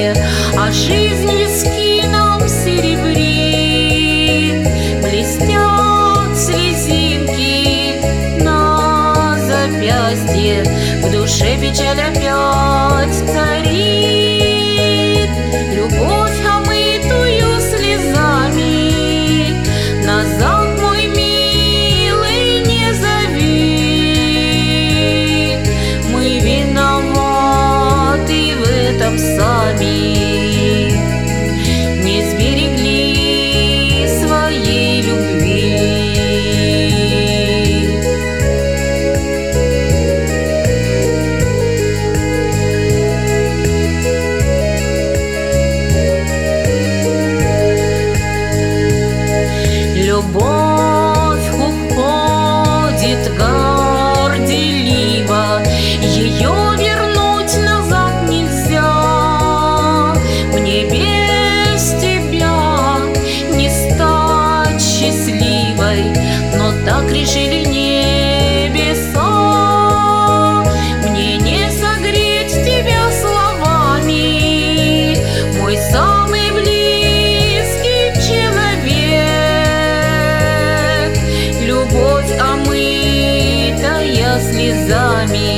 счастье, а жизнь виски нам серебрит. Блестят слезинки на запястье, в душе печаль опять царит. Любовь, омытую слезами, назад, мой милый, не зови. Мы виноваты в этом сами, не сберегли своей любви. Любовь уходит горделиво, ее вернуть назад нельзя. Мне без тебя не стать счастливой, но так решили небеса. Мне не согреть тебя словами, мой самый близкий человек. Любовь, омытая слезами,